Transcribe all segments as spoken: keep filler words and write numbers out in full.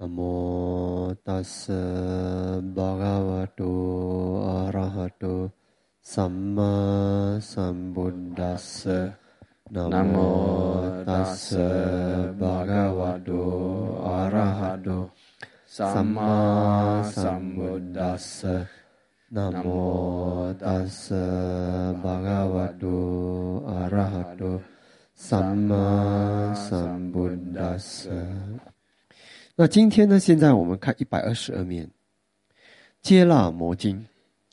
นะโมตัสสะภะคะวะโตอะระหะโตสัมมาสัมพุทธัสสะนะโมตัสสะภะคะวะโตอะระหะโตสัมมาสัมพุทธัสสะนะโมตัสสะภะคะวะโตอะระหะโตสัมมาสัมพุทธัสสะ那今天呢，现在我们看一百二十二面接纳摩经，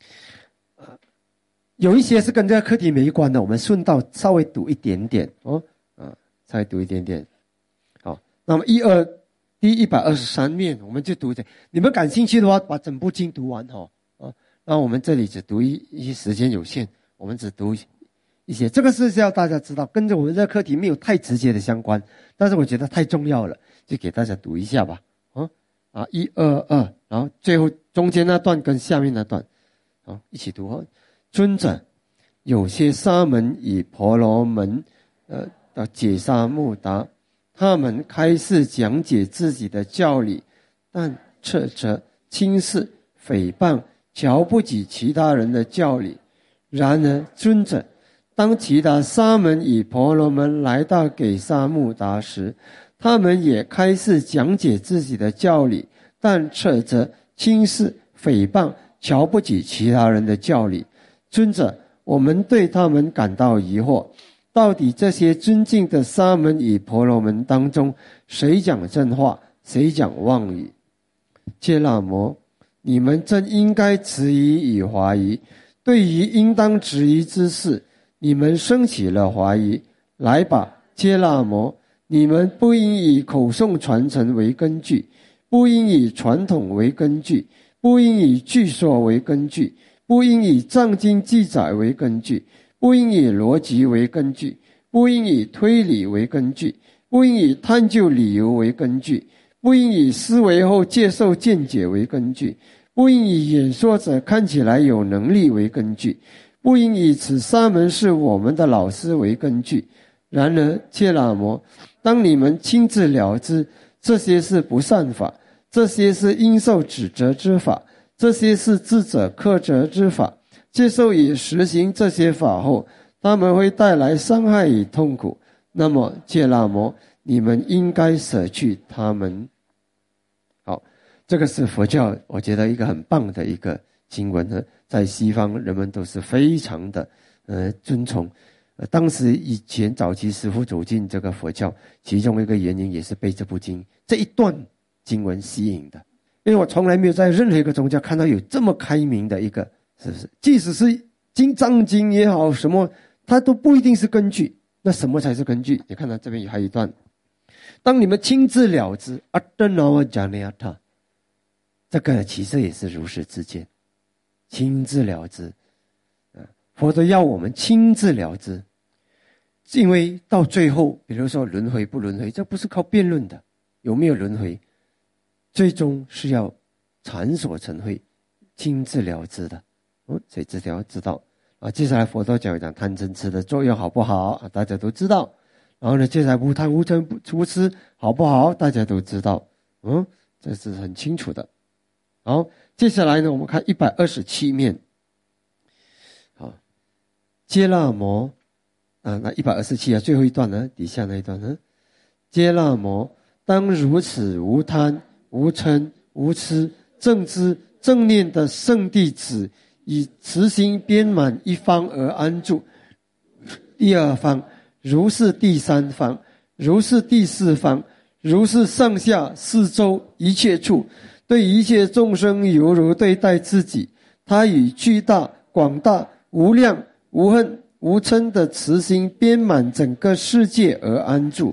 有一些是跟这个课题没关的，我们顺道稍微读一点点哦，啊，稍微读一点点。好，那么一二第一百二十三面，我们就读这。你们感兴趣的话，把整部经读完哈、哦、啊。那我们这里只读一一些时间有限，我们只读一些。这个是要大家知道，跟着我们这个课题没有太直接的相关，但是我觉得太重要了。就给大家读一下吧，啊啊一二二，然后最后中间那段跟下面那段，啊一起读啊。尊者，有些沙门与婆罗门，呃的解沙穆达，他们开示讲解自己的教理，但斥责、轻视、诽谤、瞧不起其他人的教理。然而，尊者，当其他沙门与婆罗门来到给沙穆达时，他们也开始讲解自己的教理，但斥责、轻视、诽谤、瞧不起其他人的教理。尊者，我们对他们感到疑惑，到底这些尊敬的沙门与婆罗门当中，谁讲真话，谁讲妄语？揭那摩，你们真应该质疑与怀疑，对于应当质疑之事，你们生起了怀疑。来吧，揭那摩，你们不应以口诵传承为根据，不应以传统为根据，不应以据说为根据，不应以藏经记载为根据，不应以逻辑为根据，不应以推理为根据，不应以探究理由为根据，不应以思维后接受见解为根据，不应以演说者看起来有能力为根据，不应以此沙门是我们的老师为根据。然而，揭那摩，当你们亲自了知这些是不善法，这些是应受指责之法，这些是智者克责之法，接受与实行这些法后，他们会带来伤害与痛苦，那么揭那摩，你们应该舍去他们。好，这个是佛教我觉得一个很棒的一个经文呢，在西方人们都是非常的呃尊崇。当时以前早期师父走进这个佛教，其中一个原因也是被这部经这一段经文吸引的。因为我从来没有在任何一个宗教看到有这么开明的一个，是不是？即使是经藏经也好，什么它都不一定是根据。那什么才是根据？你看到这边还有一段，当你们亲自了知，阿德那瓦迦内亚塔，这个其实也是如是之见，亲自了知。佛陀要我们亲自了知。因为到最后，比如说轮回不轮回，这不是靠辩论的，有没有轮回，最终是要禅所成慧，亲自了知的。哦，所以这条要知道啊。接下来佛陀讲一讲贪嗔痴的作用好不好啊？大家都知道。然后呢，接下来无贪无嗔无痴好不好？大家都知道。嗯，这是很清楚的。好，接下来呢，我们看一百二十七面。好，揭那摩。啊，那一百二十七啊，最后一段呢，底下那一段呢，揭那摩，当如此无贪、无嗔、无痴、正知、正念的圣弟子，以慈心遍满一方而安住。第二方，如是第三方，如是第四方，如是上下四周一切处，对一切众生犹如对待自己。他以巨大、广大、无量、无恨、无嗔的慈心遍满整个世界而安住。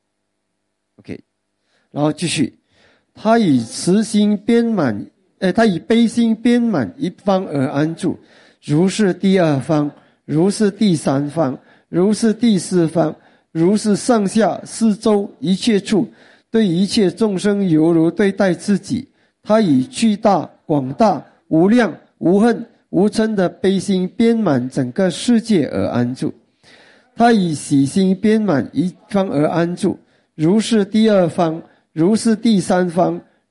OK， 然后继续，他以慈心遍满呃，他以悲心遍满一方而安住，如是第二方，如是第三方，如是第四方，如是上下四周一切处，对一切众生犹如对待自己。他以巨大、广大、无量、无恨、无嗔的悲心遍满整个世界而安住。他以喜心遍满一方而安住，如是第二方，如是第三方，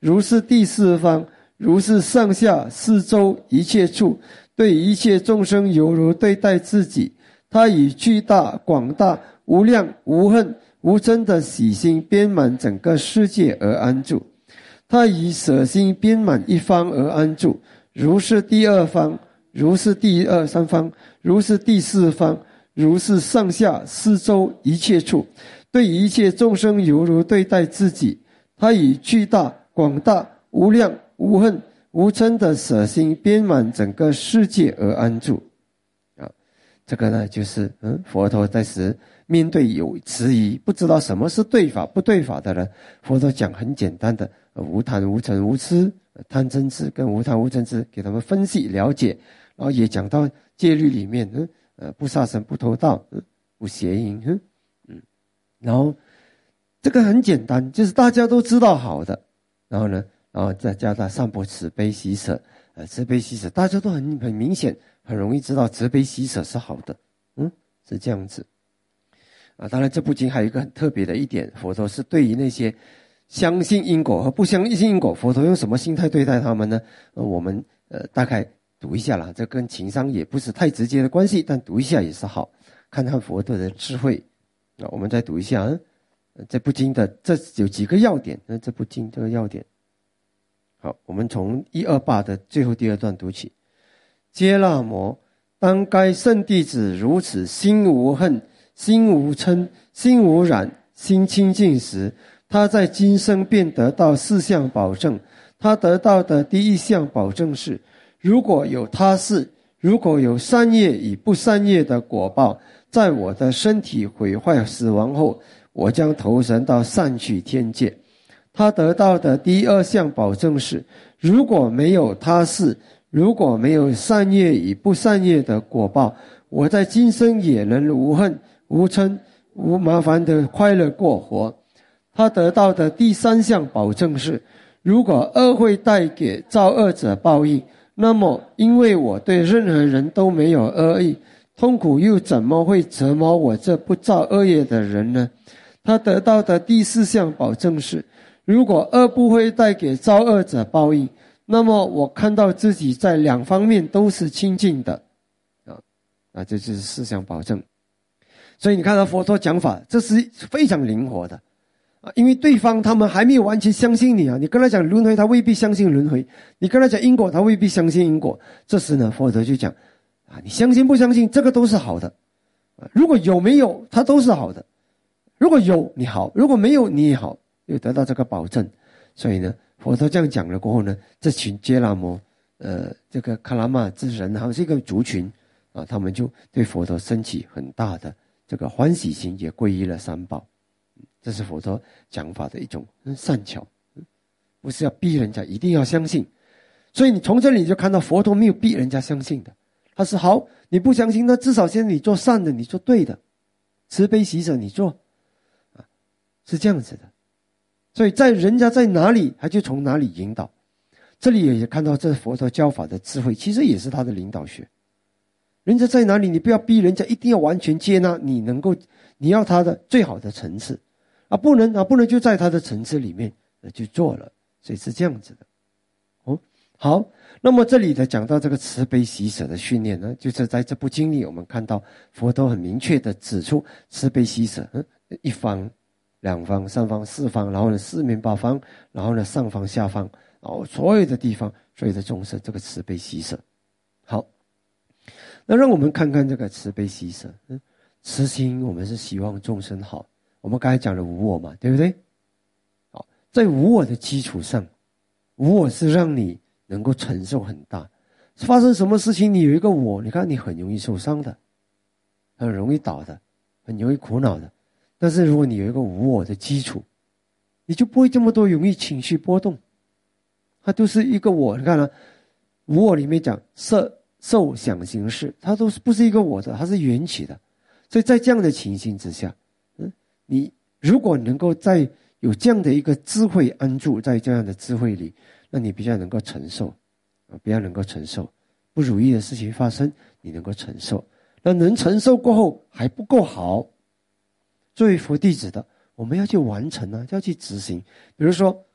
如是第四方，如是上下四周一切处，对一切众生犹如对待自己。他以巨大广大无量无恨无嗔的喜心遍满整个世界而安住。他以舍心遍满一方而安住，如是第二方，如是第二三方，如是第四方，如是上下四周一切处，对一切众生犹如对待自己。他以巨大广大无量无恨无嗔的舍心遍满整个世界而安住。啊，这个呢，就是嗯，佛陀在时面对有迟疑不知道什么是对法不对法的人，佛陀讲很简单的无贪无嗔无痴，贪嗔痴跟无贪无嗔痴给他们分析了解，然后也讲到戒律里面，嗯，呃，不杀生不偷盗，嗯，不邪淫，嗯嗯，然后这个很简单，就是大家都知道好的，然后呢，然后再加上上播慈悲喜舍，呃，慈悲喜舍大家都很很明显很容易知道慈悲喜舍是好的，嗯，是这样子。啊，当然这部经还有一个很特别的一点，佛陀是对于那些相信因果和不相信因果，佛陀用什么心态对待他们呢？呃，我们呃大概读一下啦，这跟情商也不是太直接的关系，但读一下也是好，看看佛陀的智慧。啊，我们再读一下，嗯，这部经的这有几个要点，那这部经这个要点。好，我们从一二八的最后第二段读起。揭那摩，当该圣弟子如此心无恨，心无嗔，心无染，心清净时，他在今生便得到四项保证。他得到的第一项保证是，如果有他事，如果有善业与不善业的果报，在我的身体毁坏死亡后，我将投身到善趣天界。他得到的第二项保证是，如果没有他事，如果没有善业与不善业的果报，我在今生也能无恨无嗔无麻烦的快乐过活。他得到的第三项保证是，如果恶会带给造恶者报应，那么因为我对任何人都没有恶意，痛苦又怎么会折磨我这不造恶业的人呢？他得到的第四项保证是，如果恶不会带给造恶者报应，那么我看到自己在两方面都是清净的。啊，啊，这就是四项保证。所以你看到佛陀讲法，这是非常灵活的啊，因为对方他们还没有完全相信你啊，你跟他讲轮回，他未必相信轮回；你跟他讲因果，他未必相信因果。这时呢，佛陀就讲啊，你相信不相信，这个都是好的啊。如果有没有，它都是好的。如果有你好，如果没有你也好，又得到这个保证。所以呢，佛陀这样讲了过后呢，这群揭那摩，呃，这个卡拉玛之人，还有这个族群啊，他们就对佛陀升起很大的这个欢喜心，也皈依了三宝。这是佛陀讲法的一种善巧，不是要逼人家一定要相信。所以你从这里就看到佛陀没有逼人家相信的，他是好，你不相信，那至少先你做善的，你做对的，慈悲喜舍你做，啊，是这样子的。所以在人家在哪里，他就从哪里引导。这里也看到这佛陀教法的智慧，其实也是他的领导学。人家在哪里，你不要逼人家一定要完全接纳，你能够，你要他的最好的层次啊，不能啊，不能就在他的层次里面去做了，所以是这样子的。哦，好，那么这里的讲到这个慈悲喜舍的训练呢，就是在这部经里，我们看到佛陀很明确的指出慈悲喜舍，嗯，一方、两方、三方、四方，然后呢四面八方，然后呢上方、下方，然后所有的地方，所有的众生，这个慈悲喜舍。好。那让我们看看这个慈悲喜舍，嗯，慈心我们是希望众生好，我们刚才讲了无我嘛，对不对？好，在无我的基础上，无我是让你能够承受很大，发生什么事情你有一个我，你看你很容易受伤的，很容易倒的，很容易苦恼的。但是如果你有一个无我的基础，你就不会这么多容易情绪波动，它都是一个我。你看啊，无我里面讲色受想行识，它都是不是一个我的，它是缘起的。所以在这样的情形之下，嗯，你如果能够在有这样的一个智慧安住在这样的智慧里，那你比较能够承受啊，比较能够承受不如意的事情发生，你能够承受。那能承受过后还不够好，作为佛弟子的，我们要去完成啊，要去执行。比如说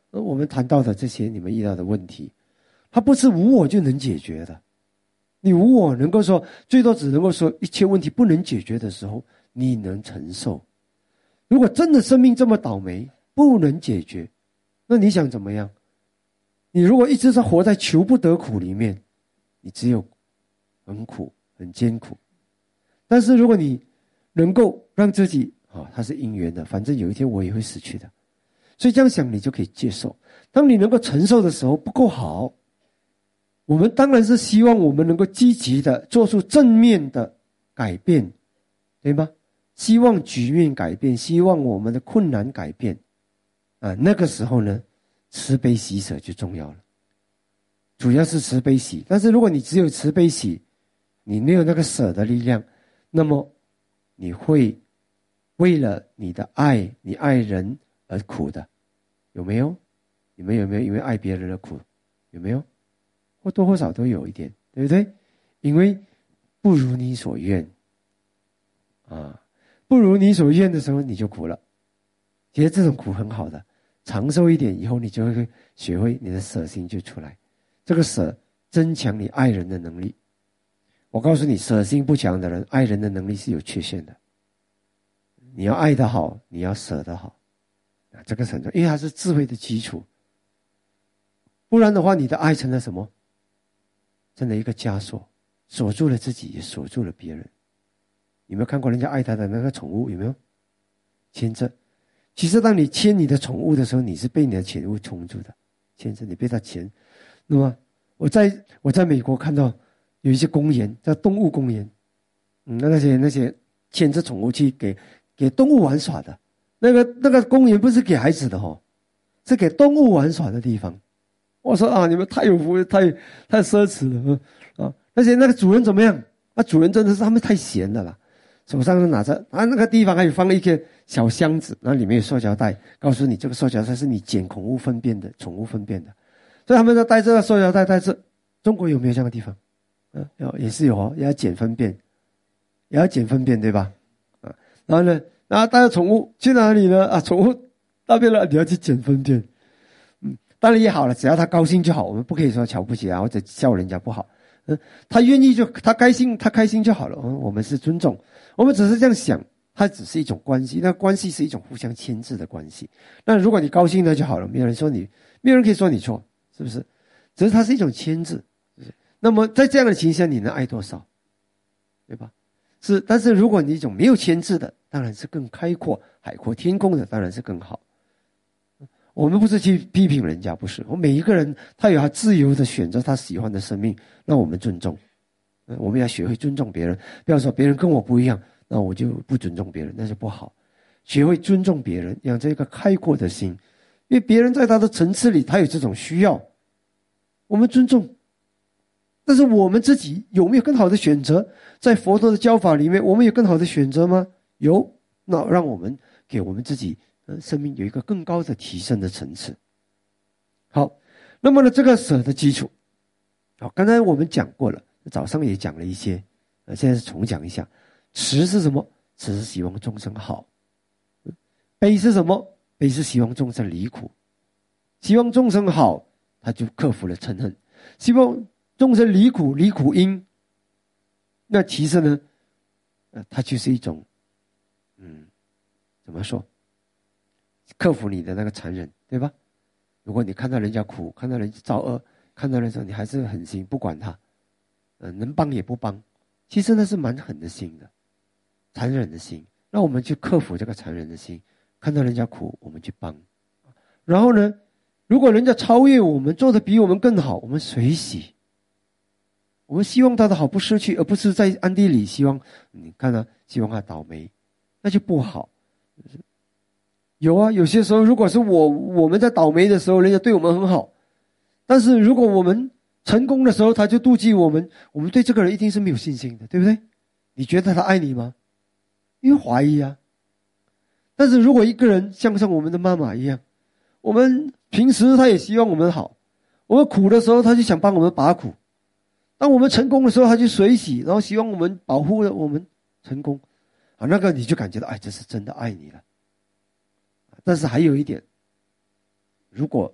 而我们谈到的这些你们遇到的问题，它不是无我就能解决的。你无我能够说，最多只能够说一切问题不能解决的时候，你能承受。如果真的生命这么倒霉，不能解决，那你想怎么样？你如果一直在活在求不得苦里面，你只有很苦很艰苦。但是如果你能够让自己啊、哦，它是因缘的，反正有一天我也会死去的，所以这样想你就可以接受。当你能够承受的时候不够好，我们当然是希望我们能够积极的做出正面的改变，对吗？希望局面改变，希望我们的困难改变啊，那个时候呢，慈悲喜舍就重要了。主要是慈悲喜，但是如果你只有慈悲喜，你没有那个舍的力量，那么你会为了你的爱，你爱人而苦的，有没有？你们有没有因为爱别人而苦？有没有？或多或少都有一点，对不对？因为不如你所愿啊，不如你所愿的时候你就苦了。其实这种苦很好的，长寿一点以后，你就会学会你的舍心就出来。这个舍增强你爱人的能力。我告诉你，舍心不强的人，爱人的能力是有缺陷的。你要爱得好，你要舍得好啊，这个很重要，因为它是智慧的基础。不然的话，你的爱成了什么？成了一个枷锁，锁住了自己，也锁住了别人。有没有看过人家爱他的那个宠物？有没有牵着？其实当你牵你的宠物的时候，你是被你的宠物冲住的，牵着你被它牵。那么我在我在美国看到有一些公园叫动物公园，嗯，那些那些牵着宠物去给给动物玩耍的，那个那个公园不是给孩子的哦，是给动物玩耍的地方。我说啊，你们太有福，太太奢侈了啊！而且那个主人怎么样？那、啊、主人真的是他们太闲了啦，手上拿着啊，那个地方还有放了一个小箱子，然后里面有塑胶袋，告诉你这个塑胶袋是你捡宠物粪便的，宠物粪便的，所以他们就带这个塑胶袋带着。中国有没有这样的地方？嗯、啊，有也是有哦，也要捡粪便，也要捡粪便，对吧？啊，然后呢，然后带着宠物去哪里呢？啊，宠物大便了，你要去捡粪便。当然也好了，只要他高兴就好，我们不可以说瞧不起啊，或者笑人家不好。嗯，他愿意就他开心，他开心就好了。嗯，我们是尊重，我们只是这样想，它只是一种关系，那关系是一种互相牵制的关系。那如果你高兴了就好了，没有人说你，没有人可以说你错，是不是？只是它是一种牵制。那么在这样的情形下，你能爱多少？对吧？是，但是如果你一种没有牵制的，当然是更开阔、海阔天空的，当然是更好。我们不是去批评人家，不是。我每一个人他有他自由的选择他喜欢的生命，那我们尊重。我们要学会尊重别人，不要说别人跟我不一样，那我就不尊重别人，那就不好。学会尊重别人，养成一个开阔的心，因为别人在他的层次里他有这种需要，我们尊重。但是我们自己有没有更好的选择？在佛陀的教法里面，我们有更好的选择吗？有，那让我们给我们自己生命有一个更高的提升的层次。好，那么呢，这个舍的基础，好，刚才我们讲过了，早上也讲了一些，呃，现在是重讲一下。慈是什么？慈是希望众生好。悲是什么？悲是希望众生离苦。希望众生好，他就克服了嗔恨。希望众生离苦，离苦因。那其实呢，呃，它就是一种，嗯，怎么说？克服你的那个残忍，对吧？如果你看到人家苦，看到人家造恶，看到人家你还是狠心不管他，呃，能帮也不帮，其实那是蛮狠的心的，残忍的心。那我们去克服这个残忍的心，看到人家苦，我们去帮。然后呢，如果人家超越我们，做得比我们更好，我们随喜。我们希望他的好不失去，而不是在暗地里希望，你看啊，希望他倒霉，那就不好。有啊，有些时候如果是我我们在倒霉的时候，人家对我们很好，但是如果我们成功的时候，他就妒忌我们，我们对这个人一定是没有信心的，对不对？你觉得他爱你吗？因为怀疑啊。但是如果一个人像像我们的妈妈一样，我们平时他也希望我们好，我们苦的时候他就想帮我们拔苦，当我们成功的时候他就随喜，然后希望我们保护了我们成功啊，那个你就感觉到哎，这是真的爱你了。但是还有一点，如果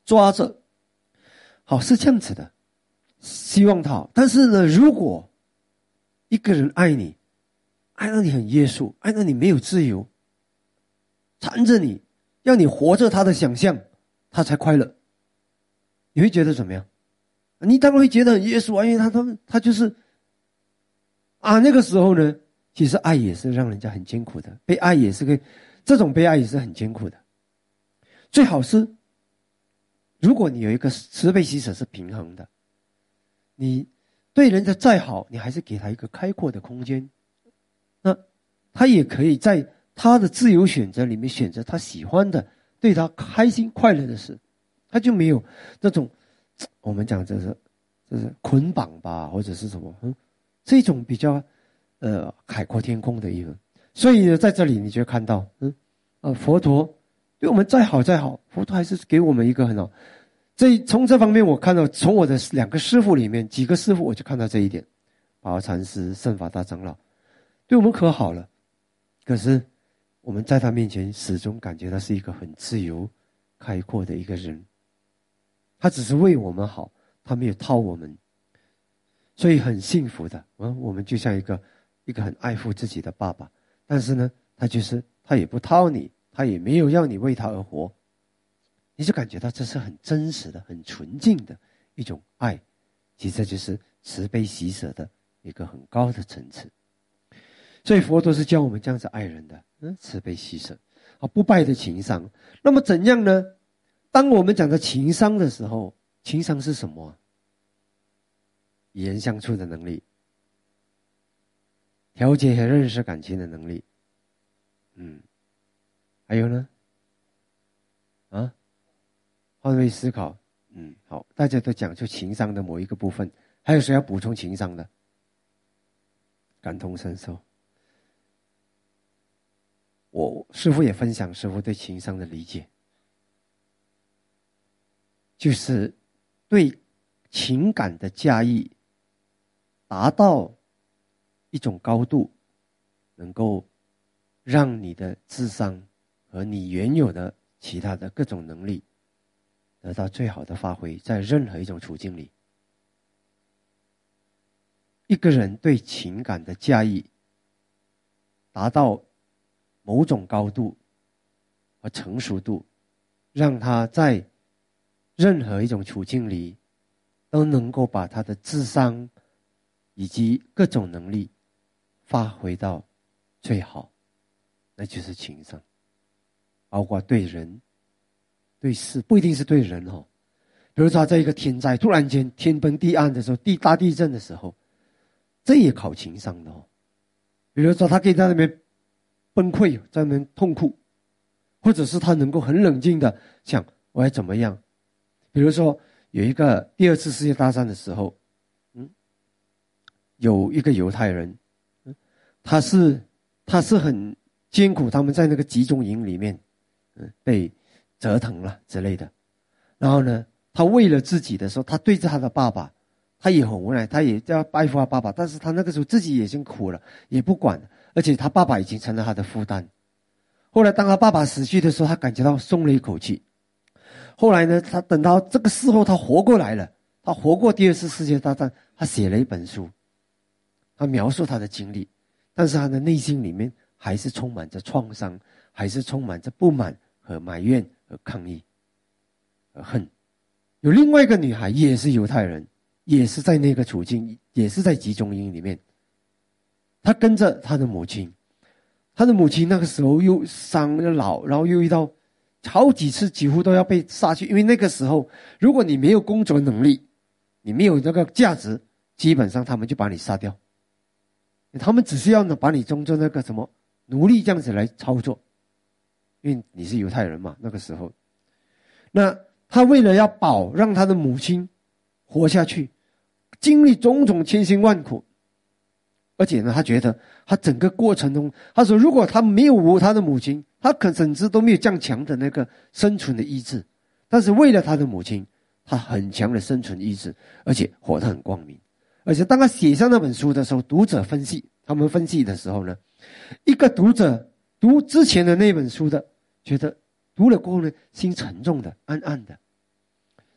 抓着。好，是这样子的，希望他好。但是呢，如果一个人爱你，爱到你很约束，爱到你没有自由，缠着你，让你活着他的想象，他才快乐，你会觉得怎么样？你当然会觉得很约束啊，因为他他他就是啊，那个时候呢，其实爱也是让人家很艰苦的，被爱也是个这种被爱也是很艰苦的。最好是，如果你有一个慈悲喜舍是平衡的，你对人家再好，你还是给他一个开阔的空间，那他也可以在他的自由选择里面选择他喜欢的，对他开心快乐的事，他就没有那种我们讲这是这是捆绑吧，或者是什么，嗯，这种比较呃海阔天空的一个。所以呢，在这里你就会看到，嗯，呃，佛陀对我们再好再好，佛陀还是给我们一个很好。这从这方面我看到，从我的两个师父里面几个师父，我就看到这一点。法华禅师、圣法大长老，对我们可好了，可是我们在他面前始终感觉他是一个很自由、开阔的一个人。他只是为我们好，他没有套我们，所以很幸福的。嗯，我们就像一个一个很爱护自己的爸爸，但是呢，他就是他也不套你，他也没有要你为他而活，你就感觉到这是很真实的、很纯净的一种爱。其实这就是慈悲喜舍的一个很高的层次。所以佛陀是教我们这样子爱人的，嗯，慈悲喜舍啊，不败的情商。那么怎样呢？当我们讲的情商的时候，情商是什么？与人相处的能力，调节和认识感情的能力，嗯，还有呢？啊，换位思考，嗯，好，大家都讲出情商的某一个部分，还有谁要补充情商的？感同身受。我师父也分享师父对情商的理解，就是对情感的驾驭达到一种高度，能够让你的智商和你原有的其他的各种能力得到最好的发挥，在任何一种处境里。一个人对情感的驾驭达到某种高度和成熟度，让他在任何一种处境里都能够把他的智商以及各种能力发挥到最好，那就是情商。包括对人对事，不一定是对人哦。比如说他在一个天灾突然间天崩地暗的时候，地大地震的时候，这也考情商的哦。比如说他可以在那边崩溃，在那边痛哭，或者是他能够很冷静的想我要怎么样。比如说有一个第二次世界大战的时候，嗯，有一个犹太人，嗯，他是他是很艰苦，他们在那个集中营里面，嗯，被折腾了之类的。然后呢，他为了自己的时候，他对着他的爸爸，他也很无奈，他也要拜服他爸爸，但是他那个时候自己已经苦了，也不管了，而且他爸爸已经成了他的负担。后来当他爸爸死去的时候，他感觉到松了一口气。后来呢，他等到这个事后他活过来了，他活过第二次世界大战，他写了一本书，他描述他的经历，但是他的内心里面还是充满着创伤，还是充满着不满和埋怨和抗议和恨。有另外一个女孩也是犹太人，也是在那个处境，也是在集中营里面，她跟着她的母亲，她的母亲那个时候又伤又老，然后又遇到好几次几乎都要被杀去，因为那个时候如果你没有工作能力，你没有那个价值，基本上他们就把你杀掉，他们只是要把你当做那个什么奴隶这样子来操作，因为你是犹太人嘛，那个时候。那他为了要保让他的母亲活下去，经历种种千辛万苦，而且呢，他觉得他整个过程中，他说如果他没有他的母亲，他可甚至都没有这样强的那个生存的意志，但是为了他的母亲，他很强的生存意志，而且活得很光明。而且当他写上那本书的时候，读者分析，他们分析的时候呢，一个读者读之前的那本书的，觉得读了过后呢，心沉重的、暗暗的。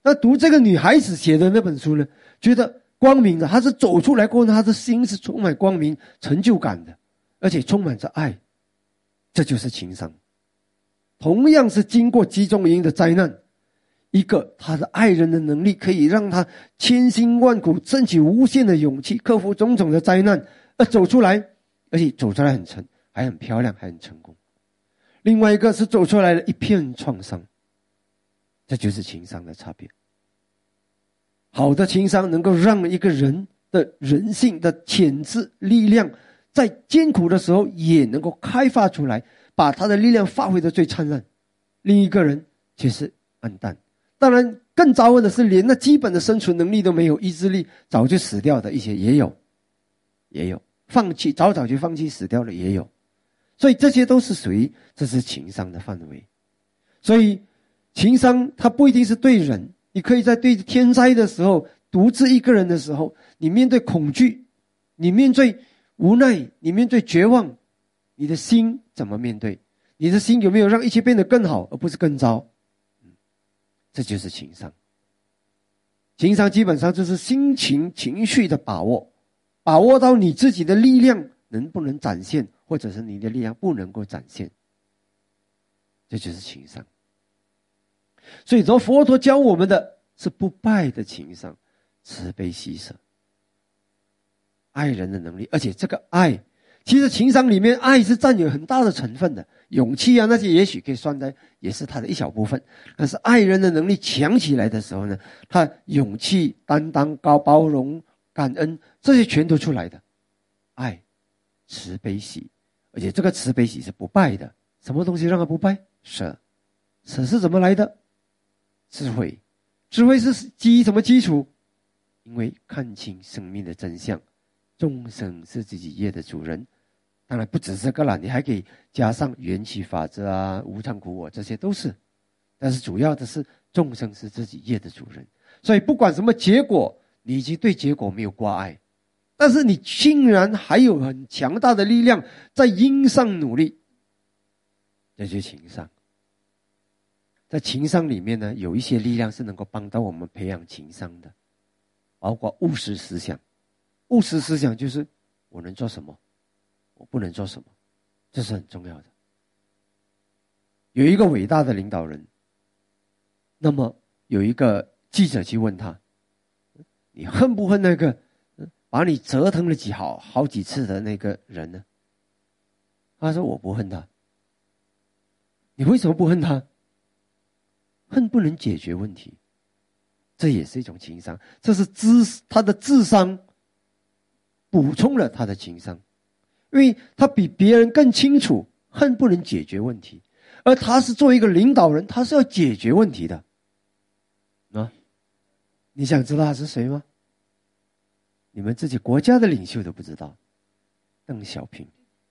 那读这个女孩子写的那本书呢，觉得光明的，她是走出来过后呢，她的心是充满光明、成就感的，而且充满着爱，这就是情商。同样是经过集中营的灾难，一个他的爱人的能力可以让他千辛万苦争取无限的勇气，克服种种的灾难而走出来，而且走出来很成，还很漂亮，还很成功。另外一个是走出来了一片创伤，这就是情商的差别。好的情商能够让一个人的人性的潜质力量在艰苦的时候也能够开发出来，把他的力量发挥得最灿烂。另一个人却是暗淡，当然更糟糕的是连那基本的生存能力都没有，意志力早就死掉的一些也有，也有放弃早早就放弃死掉了也有。所以这些都是属于这是情商的范围。所以情商它不一定是对人，你可以在对天灾的时候，独自一个人的时候，你面对恐惧，你面对无奈，你面对绝望，你的心怎么面对？你的心有没有让一切变得更好而不是更糟？这就是情商。情商基本上就是心情情绪的把握，把握到你自己的力量能不能展现，或者是你的力量不能够展现，这就是情商。所以说佛陀教我们的是不败的情商，慈悲喜舍，爱人的能力。而且这个爱，其实情商里面爱是占有很大的成分的，勇气啊那些也许可以算在也是他的一小部分，但是爱人的能力强起来的时候呢，他勇气、担当、高包容、感恩，这些全都出来的。爱、慈悲喜，而且这个慈悲喜是不败的。什么东西让它不败？舍。舍是怎么来的？智慧。智慧是基于什么基础？因为看清生命的真相，众生是自己业的主人。当然不只是这个啦，你还可以加上缘起法则啊、无常苦我，这些都是。但是主要的是众生是自己业的主人，所以不管什么结果，你已经对结果没有挂碍，但是你竟然还有很强大的力量在因上努力，这就是情商。在情商里面呢，有一些力量是能够帮到我们培养情商的，包括务实思想。务实思想就是我能做什么，我不能做什么，这是很重要的。有一个伟大的领导人，那么有一个记者去问他，你恨不恨那个把你折腾了几好好几次的那个人呢？他说我不恨他。你为什么不恨他？恨不能解决问题，这也是一种情商，这是智他的智商补充了他的情商，因为他比别人更清楚恨不能解决问题，而他是作为一个领导人，他是要解决问题的啊！你想知道他是谁吗？你们自己国家的领袖都不知道，邓小平。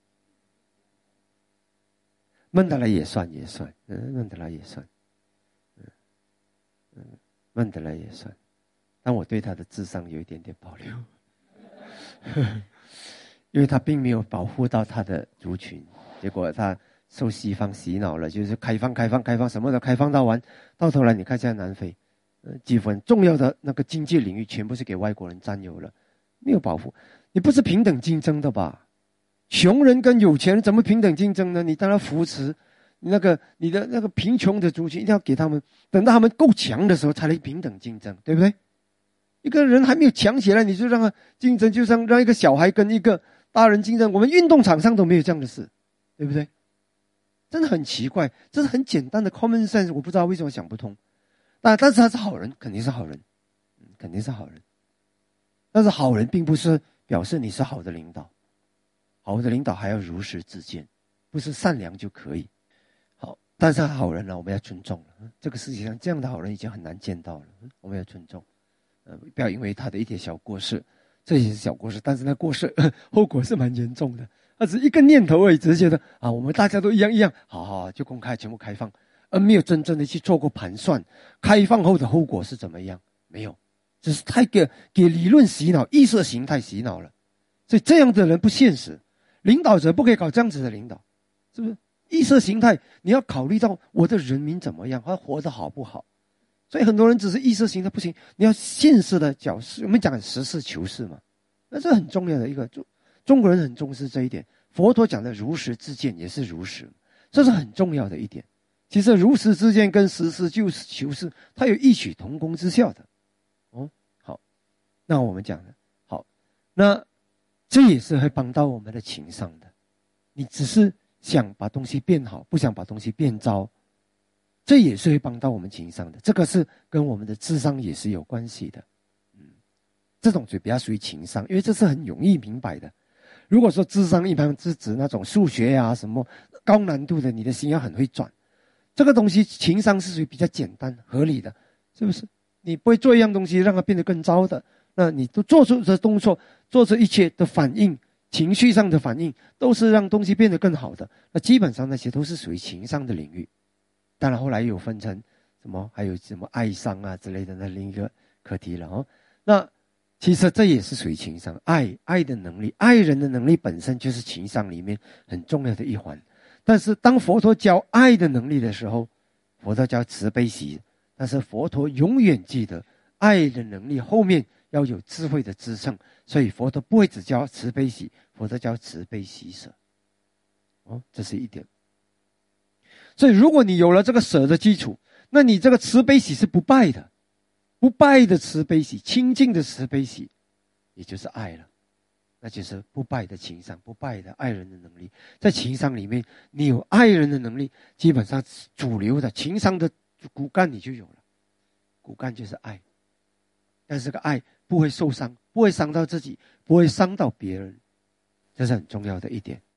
曼德拉也算也算，嗯，曼德拉也算。曼德拉也算，但我对他的智商有一点点保留，因为他并没有保护到他的族群，结果他受西方洗脑了，就是开放开放开放，什么都开放到完，到头来你看现在南非，呃，几乎很重要的那个经济领域全部是给外国人占有了，没有保护。你不是平等竞争的吧？穷人跟有钱人怎么平等竞争呢？你当然扶持那个你的那个贫穷的族群，一定要给他们，等到他们够强的时候才能平等竞争，对不对？一个人还没有强起来，你就让他竞争，就像让一个小孩跟一个大人竞争。我们运动场上都没有这样的事，对不对？真的很奇怪，这是很简单的 common sense， 我不知道为什么想不通。但但是他是好人，肯定是好人，肯定是好人。但是好人并不是表示你是好的领导，好的领导还要如实自荐，不是善良就可以。好，但是好人呢，我们要尊重了。这个世界上这样的好人已经很难见到了，我们要尊重。呃，不要因为他的一点小过失，这也是小过失，但是那过失后果是蛮严重的。他只一个念头而已，只是觉得啊，我们大家都一样一样，好好好就公开，全部开放，而没有真正的去做过盘算，开放后的后果是怎么样？没有，只是太给给理论洗脑、意识形态洗脑了。所以这样的人不现实，领导者不可以搞这样子的领导，是不是？意识形态你要考虑到我的人民怎么样，他活得好不好？ 所以很多人只是意识形态不行，你要现实的角色。我们讲实事求是嘛，那这很重要的一个，中中国人很重视这一点。佛陀讲的如实自见也是如实，这是很重要的一点。其实如实自见跟实事求是，它有异曲同工之效的。哦，好，那我们讲的好，那这也是会帮到我们的情商的。你只是想把东西变好，不想把东西变糟。这也是会帮到我们情商的，这个是跟我们的智商也是有关系的。嗯，这种就比较属于情商，因为这是很容易明白的。如果说智商一般是指那种数学啊什么高难度的，你的心要很会转。这个东西情商是属于比较简单合理的，是不是？你不会做一样东西让它变得更糟的，那你都做出的动作，做出一切的反应，情绪上的反应都是让东西变得更好的，那基本上那些都是属于情商的领域。当然后来又分成什么还有什么爱商啊之类的那另一个课题了哦。那其实这也是属于情商，爱爱的能力，爱人的能力本身就是情商里面很重要的一环。但是当佛陀教爱的能力的时候，佛陀教慈悲喜，但是佛陀永远记得爱的能力后面要有智慧的支撑，所以佛陀不会只教慈悲喜，佛陀教慈悲喜舍。哦，这是一点。所以如果你有了这个舍的基础，那你这个慈悲喜是不败的，不败的慈悲喜，清净的慈悲喜，也就是爱了，那就是不败的情商，不败的爱人的能力。在情商里面，你有爱人的能力，基本上主流的情商的骨干你就有了，骨干就是爱。但是这个爱不会受伤，不会伤到自己，不会伤到别人，这是很重要的一点。